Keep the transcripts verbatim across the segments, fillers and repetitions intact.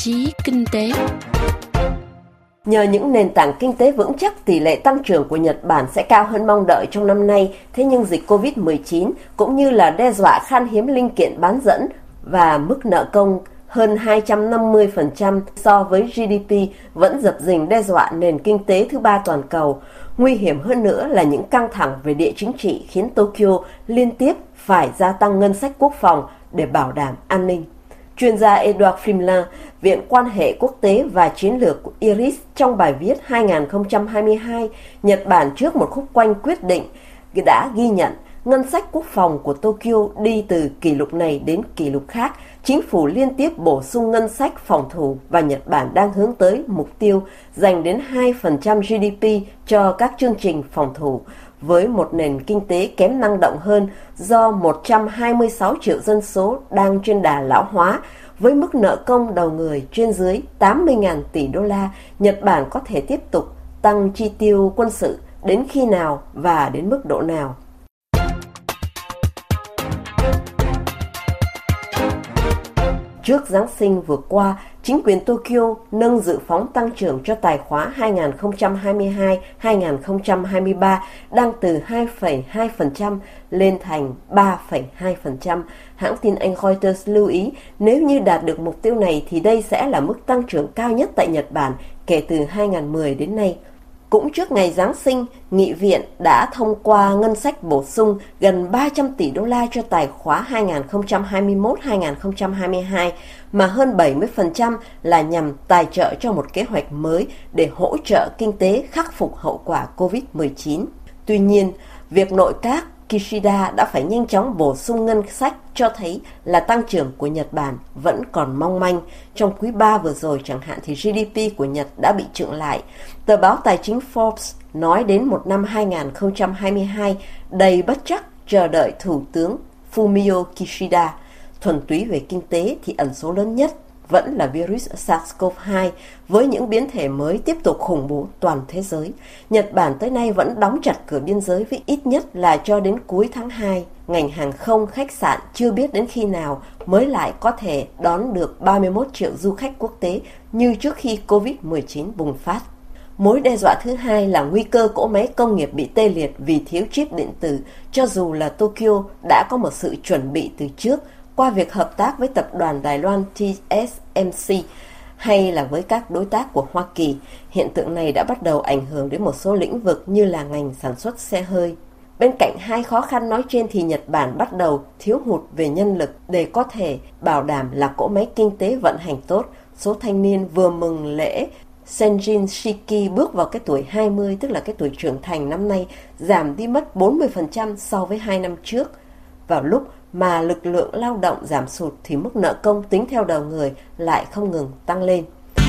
chí kinh tế. Nhờ những nền tảng kinh tế vững chắc, tỷ lệ tăng trưởng của Nhật Bản sẽ cao hơn mong đợi trong năm nay. Thế nhưng dịch covid mười chín cũng như là đe dọa khan hiếm linh kiện bán dẫn và mức nợ công hơn hai trăm năm mươi phần trăm so với giê đê pê vẫn dập dình đe dọa nền kinh tế thứ ba toàn cầu. Nguy hiểm hơn nữa là những căng thẳng về địa chính trị khiến Tokyo liên tiếp phải gia tăng ngân sách quốc phòng để bảo đảm an ninh. Chuyên gia Edouard Frimlin, Viện Quan hệ Quốc tế và Chiến lược của i rờ i ét trong bài viết hai không hai hai, Nhật Bản trước một khúc quanh quyết định đã ghi nhận ngân sách quốc phòng của Tokyo đi từ kỷ lục này đến kỷ lục khác. Chính phủ liên tiếp bổ sung ngân sách phòng thủ và Nhật Bản đang hướng tới mục tiêu dành đến hai phần trăm giê đê pê cho các chương trình phòng thủ. Với một nền kinh tế kém năng động hơn do một trăm hai mươi sáu triệu dân số đang trên đà lão hóa, với mức nợ công đầu người trên dưới tám mươi nghìn tỷ đô la, Nhật Bản có thể tiếp tục tăng chi tiêu quân sự đến khi nào và đến mức độ nào? Trước Giáng sinh vừa qua, chính quyền Tokyo nâng dự phóng tăng trưởng cho tài khóa hai không hai hai - hai không hai ba đang từ hai phẩy hai phần trăm lên thành ba phẩy hai phần trăm. Hãng tin Anh Reuters lưu ý, nếu như đạt được mục tiêu này thì đây sẽ là mức tăng trưởng cao nhất tại Nhật Bản kể từ hai không một không đến nay. Cũng trước ngày Giáng sinh, Nghị viện đã thông qua ngân sách bổ sung gần ba trăm tỷ đô la cho tài khóa hai không hai mốt - hai không hai hai, mà hơn bảy mươi phần trăm là nhằm tài trợ cho một kế hoạch mới để hỗ trợ kinh tế khắc phục hậu quả covid mười chín. Tuy nhiên, việc nội các Kishida đã phải nhanh chóng bổ sung ngân sách cho thấy là tăng trưởng của Nhật Bản vẫn còn mong manh. Trong quý ba vừa rồi chẳng hạn thì giê đê pê của Nhật đã bị chững lại. Tờ báo tài chính Forbes nói đến một năm hai không hai hai đầy bất trắc chờ đợi Thủ tướng Fumio Kishida. Thuần túy về kinh tế thì ẩn số lớn nhất vẫn là virus SARS-xê o vê hai với những biến thể mới tiếp tục khủng bố toàn thế giới. Nhật Bản tới nay vẫn đóng chặt cửa biên giới với ít nhất là cho đến cuối tháng hai. Ngành hàng không, khách sạn chưa biết đến khi nào mới lại có thể đón được ba mươi mốt triệu du khách quốc tế như trước khi covid mười chín bùng phát. Mối đe dọa thứ hai là nguy cơ cỗ máy công nghiệp bị tê liệt vì thiếu chip điện tử, cho dù là Tokyo đã có một sự chuẩn bị từ trước qua việc hợp tác với tập đoàn Đài Loan T S M C hay là với các đối tác của Hoa Kỳ. Hiện tượng này đã bắt đầu ảnh hưởng đến một số lĩnh vực như là ngành sản xuất xe hơi. Bên cạnh hai khó khăn nói trên thì Nhật Bản bắt đầu thiếu hụt về nhân lực để có thể bảo đảm là cỗ máy kinh tế vận hành tốt. Số thanh niên vừa mừng lễ Senjin Shiki bước vào cái tuổi hai mươi, tức là cái tuổi trưởng thành năm nay, giảm đi mất bốn mươi phần trăm so với hai năm trước. Vào lúc mà lực lượng lao động giảm sụt thì mức nợ công tính theo đầu người lại không ngừng tăng lên.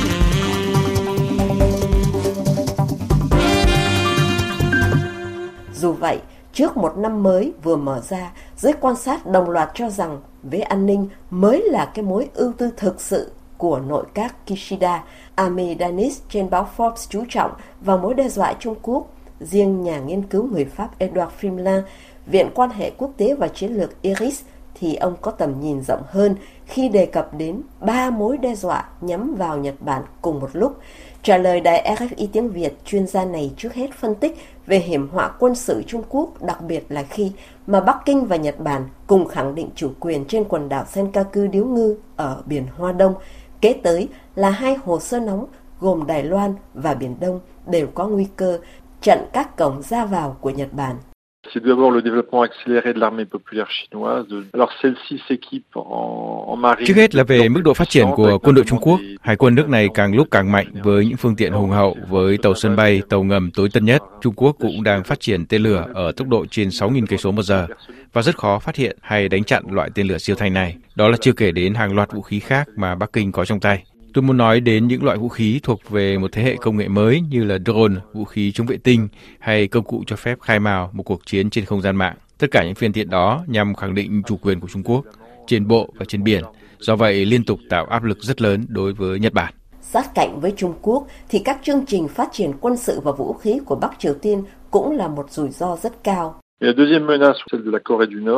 Dù vậy, trước một năm mới vừa mở ra, giới quan sát đồng loạt cho rằng về an ninh mới là cái mối ưu tư thực sự của nội các Kishida. Ami Danis trên báo Forbes chú trọng vào mối đe dọa Trung Quốc. Riêng nhà nghiên cứu người Pháp Edouard Frimlin, Viện Quan hệ Quốc tế và Chiến lược i rờ i ét, thì ông có tầm nhìn rộng hơn khi đề cập đến ba mối đe dọa nhắm vào Nhật Bản cùng một lúc. Trả lời đài R F I tiếng Việt, chuyên gia này trước hết phân tích về hiểm họa quân sự Trung Quốc, đặc biệt là khi mà Bắc Kinh và Nhật Bản cùng khẳng định chủ quyền trên quần đảo Senkaku Điếu Ngư ở biển Hoa Đông. Kế tới là hai hồ sơ nóng gồm Đài Loan và Biển Đông đều có nguy cơ chặn các cổng ra vào của Nhật Bản. C'est d'abord le développement accéléré de l'armée populaire chinoise. Alors celle-ci s'équipe en, en marine. Trước hết là về mức độ phát triển của quân đội Trung Quốc. Hải quân nước này càng lúc càng mạnh với những phương tiện hùng hậu, với tàu sân bay, tàu ngầm tối tân nhất. Trung Quốc cũng đang phát triển tên lửa ở tốc độ trên sáu nghìn cây số một giờ và rất khó phát hiện hay đánh chặn loại tên lửa siêu thanh này. Đó là chưa kể đến hàng loạt vũ khí khác mà Bắc Kinh có trong tay. Tôi muốn nói đến những loại vũ khí thuộc về một thế hệ công nghệ mới như là drone, vũ khí chống vệ tinh hay công cụ cho phép khai mào một cuộc chiến trên không gian mạng. Tất cả những phương tiện đó nhằm khẳng định chủ quyền của Trung Quốc trên bộ và trên biển, do vậy liên tục tạo áp lực rất lớn đối với Nhật Bản. Sát cạnh với Trung Quốc thì các chương trình phát triển quân sự và vũ khí của Bắc Triều Tiên cũng là một rủi ro rất cao. Et la deuxième menace, celle de la Corée du Nord,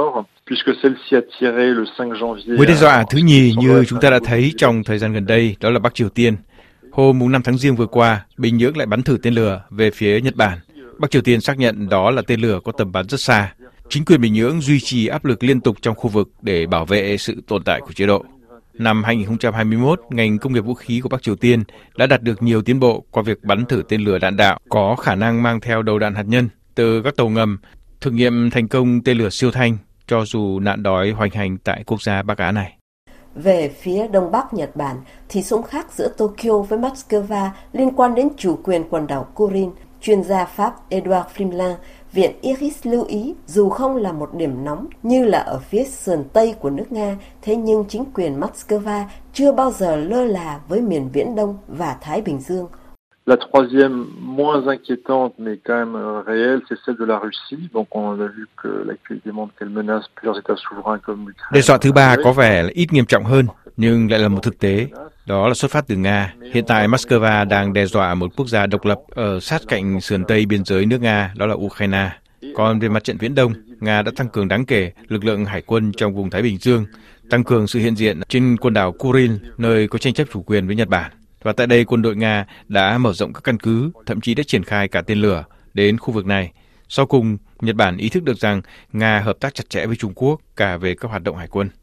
Mối đe dọa thứ nhì như chúng ta đã thấy trong thời gian gần đây đó là Bắc Triều Tiên. Hôm năm tháng Giêng vừa qua, Bình Nhưỡng lại bắn thử tên lửa về phía Nhật Bản. Bắc Triều Tiên xác nhận đó là tên lửa có tầm bắn rất xa. Chính quyền Bình Nhưỡng duy trì áp lực liên tục trong khu vực để bảo vệ sự tồn tại của chế độ. Năm hai nghìn không trăm hai mươi mốt, ngành công nghiệp vũ khí của Bắc Triều Tiên đã đạt được nhiều tiến bộ qua việc bắn thử tên lửa đạn đạo có khả năng mang theo đầu đạn hạt nhân từ các tàu ngầm, thực nghiệm thành công tên lửa siêu thanh cho dù nạn đói hoành hành tại quốc gia Bắc Á này. Về phía Đông Bắc Nhật Bản thì xung khắc giữa Tokyo với Moscow liên quan đến chủ quyền quần đảo Kuril. Chuyên gia Pháp Edouard Frimlin, Viện Iris lưu ý dù không là một điểm nóng như là ở phía sườn Tây của nước Nga, thế nhưng chính quyền Moscow chưa bao giờ lơ là với miền Viễn Đông và Thái Bình Dương. La troisième, moins inquiétante mais quand même réelle, c'est celle de la Russie. Donc on a vu que l'actualité montre qu'elle menace plusieurs États souverains comme l'Ukraine. Đe dọa thứ ba có vẻ là ít nghiêm trọng hơn, nhưng lại là một thực tế. Đó là xuất phát từ Nga. Hiện tại Moscow đang đe dọa một quốc gia độc lập ở sát cạnh sườn Tây biên giới nước Nga, đó là Ukraine. Còn về mặt trận Viễn Đông, Nga đã tăng cường đáng kể lực lượng hải quân trong vùng Thái Bình Dương, tăng cường sự hiện diện trên quần đảo Kuril, nơi có tranh chấp chủ quyền với Nhật Bản. Và tại đây, quân đội Nga đã mở rộng các căn cứ, thậm chí đã triển khai cả tên lửa đến khu vực này. Sau cùng, Nhật Bản ý thức được rằng Nga hợp tác chặt chẽ với Trung Quốc cả về các hoạt động hải quân.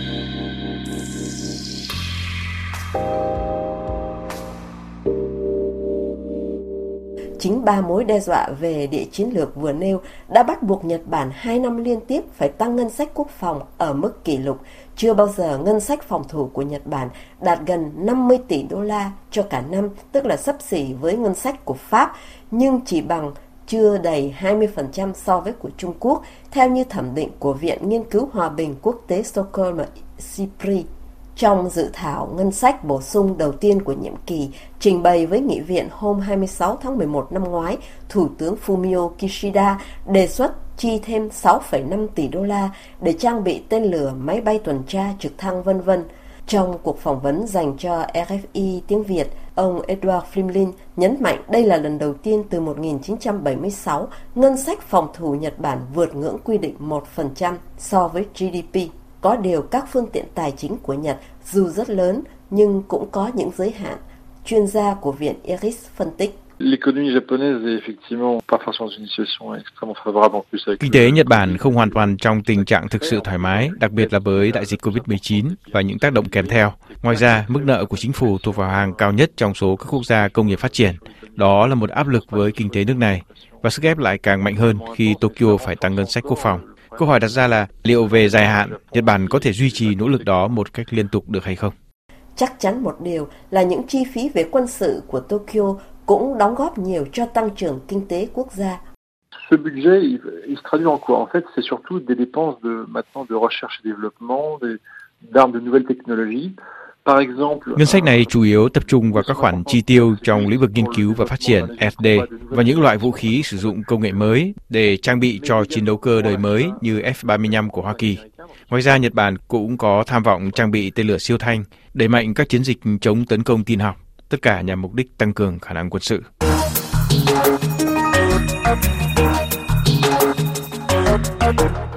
Chính ba mối đe dọa về địa chiến lược vừa nêu đã bắt buộc Nhật Bản hai năm liên tiếp phải tăng ngân sách quốc phòng ở mức kỷ lục. Chưa bao giờ ngân sách phòng thủ của Nhật Bản đạt gần năm mươi tỷ đô la cho cả năm, tức là xấp xỉ với ngân sách của Pháp, nhưng chỉ bằng chưa đầy hai mươi phần trăm so với của Trung Quốc, theo như thẩm định của Viện Nghiên cứu Hòa bình Quốc tế Stockholm (S I P R I). Trong dự thảo ngân sách bổ sung đầu tiên của nhiệm kỳ trình bày với Nghị viện hôm hai mươi sáu tháng mười một năm ngoái, Thủ tướng Fumio Kishida đề xuất chi thêm sáu phẩy năm tỷ đô la để trang bị tên lửa, máy bay tuần tra, trực thăng vân vân. Trong cuộc phỏng vấn dành cho R F I tiếng Việt, ông Edouard Frimlin nhấn mạnh đây là lần đầu tiên từ một nghìn chín trăm bảy mươi sáu ngân sách phòng thủ Nhật Bản vượt ngưỡng quy định một phần trăm so với G D P. Có điều các phương tiện tài chính của Nhật dù rất lớn nhưng cũng có những giới hạn. Chuyên gia của Viện Iris phân tích. Kinh tế Nhật Bản không hoàn toàn trong tình trạng thực sự thoải mái, đặc biệt là với đại dịch covid mười chín và những tác động kèm theo. Ngoài ra, mức nợ của chính phủ thuộc vào hàng cao nhất trong số các quốc gia công nghiệp phát triển. Đó là một áp lực với kinh tế nước này, và sức ép lại càng mạnh hơn khi Tokyo phải tăng ngân sách quốc phòng. Câu hỏi đặt ra là liệu về dài hạn, Nhật Bản có thể duy trì nỗ lực đó một cách liên tục được hay không? Chắc chắn một điều là những chi phí về quân sự của Tokyo cũng đóng góp nhiều cho tăng trưởng kinh tế quốc gia. Ce budget, il, il se traduit en quoi? En fait, c'est surtout des dépenses de maintenant de recherche et développement, des d'armes de nouvelles technologies. Ngân sách này chủ yếu tập trung vào các khoản chi tiêu trong lĩnh vực nghiên cứu và phát triển F D và những loại vũ khí sử dụng công nghệ mới để trang bị cho chiến đấu cơ đời mới như F ba mươi lăm của Hoa Kỳ. Ngoài ra, Nhật Bản cũng có tham vọng trang bị tên lửa siêu thanh, đẩy mạnh các chiến dịch chống tấn công tin học, tất cả nhằm mục đích tăng cường khả năng quân sự.